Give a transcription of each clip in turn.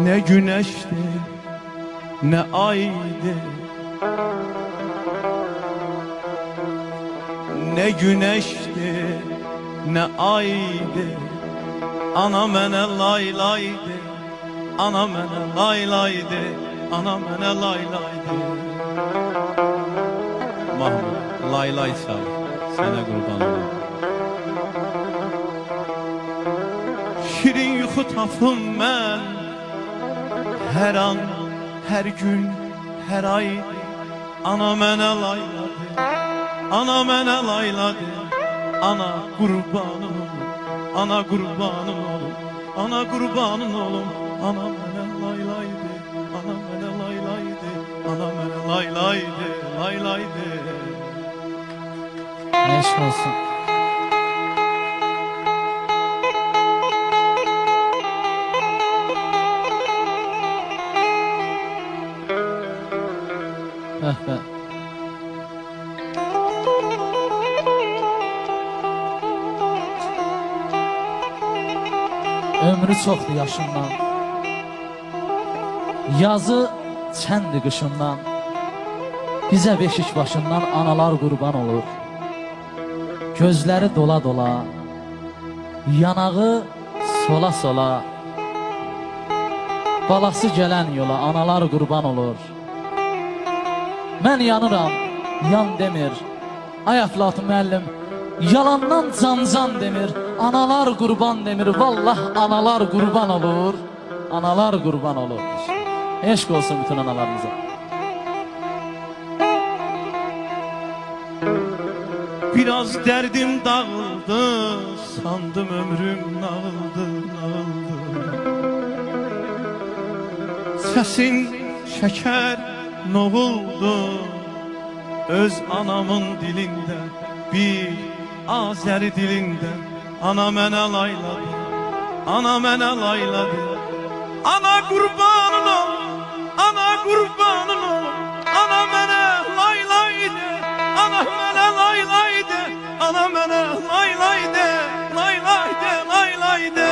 Ne güneşti, ne aydı, ne güneşti, ne aydı. Ana mene lay laydı, ana mene lay laydı, ana mene lay laydı. Mahmud lay lay sal, sana kurban olayım. Şirin yuxu tapım mən, hər an, hər gün, hər ay. Ana mənə layladı, ana mənə layladı. Ana qurbanım olum, ana qurbanım olum, ana qurbanım olum. Ana mənə laylaydı, ana mənə laylaydı, ana mənə laylaydı, laylaydı. Eşk olsun. Ömrü çoxdur yaşından, yazı çəndi qışından. Bizə beşik başından analar qurban olur. Gözləri dola dola, yanağı sola sola. Balası gələn yola analar qurban olur. Mən yanıram, yan demir. Ay Əflatun müəllim, yalandan can demir. Analar qurban demir. Vallah analar qurban olur. Analar qurban olur. Eşq olsun bütün analarımıza. Biraz derdim dağıldı, sandım ömrüm nağıldı, nağıldı. Sesin şeker noğuldu, öz anamın dilinde, bir Azeri dilinde. Ana mənə layladı, ana mənə layladı. Ana qurbanın ol, ana qurbanın ol. Ana mənə laylaydı, ana mənə laylaydı. Ana mənə laylaydı, laylaydı, laylaydı.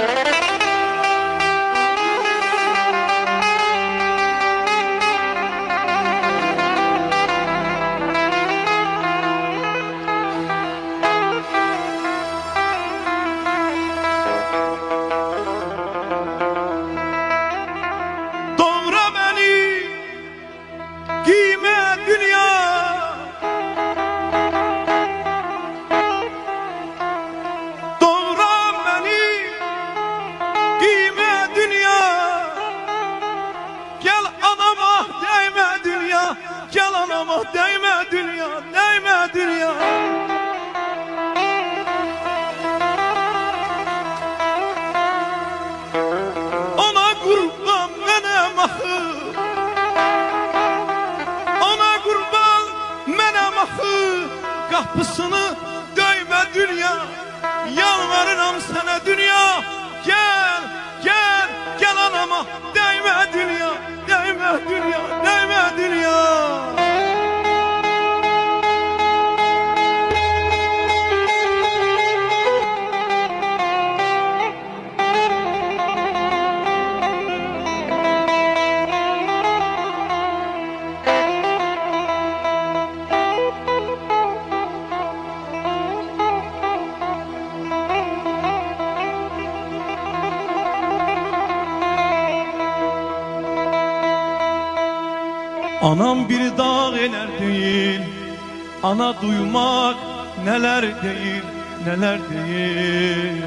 Değme dünya, değme dünya. Ona kurban menem ahı, ona kurban menem ahı. Kapısını döyme dünya, yalvarırım sana dünya. Gel, gel, gel anama. Değme dünya, değme dünya, değme dünya. Anam bir dağ eler değil, ana duymak neler değil, neler değil.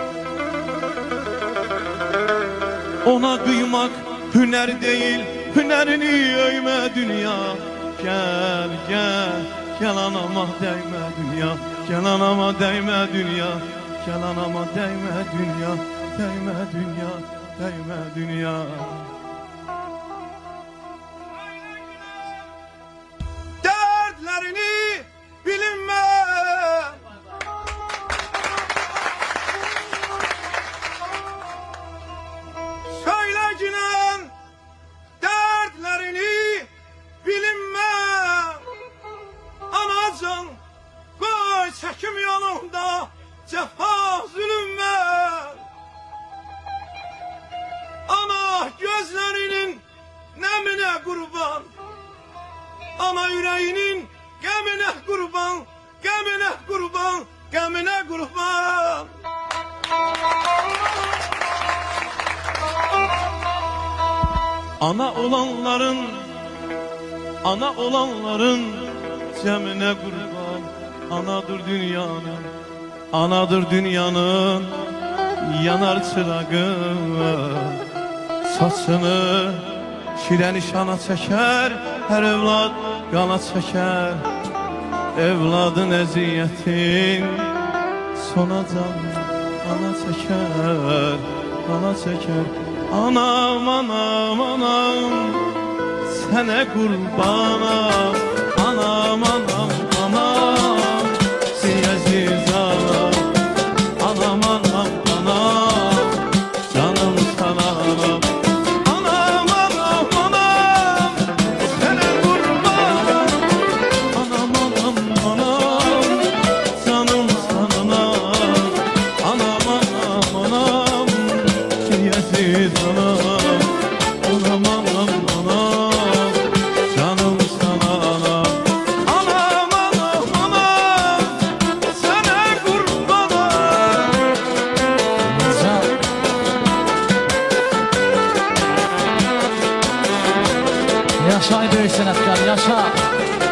Ona kıymak hüner değil, hünerini öyme dünya. Gel, gel, gel anama değme dünya. Gel anama değme dünya. Gel anama değme dünya. Değme dünya, değme dünya. Çekim yolunda cefa zulüm ver. Ana kurban. Ana yüreğinin gemine kurban, gemine kurban, gemine kurban. Ana olanların cemine kurban. Anadır dünyanın yanar çırağı. Saçını şire nişana çeker, her evlad qana çeker. Evladın əziyyətin sonacan ana çeker, ana çeker. Anam, anam, anam, sənə qurbanam. Anam, anam, anam, siyaziz anam. Anam, anam, anam, canım sana anam. Anam, anam, anam, sənə qurbanam. Anam, anam, anam, canım sana anam. Anam, anam, anam, siyaziz anam. Anam, anam, anam, canım sana anam. Anam, anam, anam, sənə qurbanam. Can. Yaşa ey böyük sənətkar, yaşa.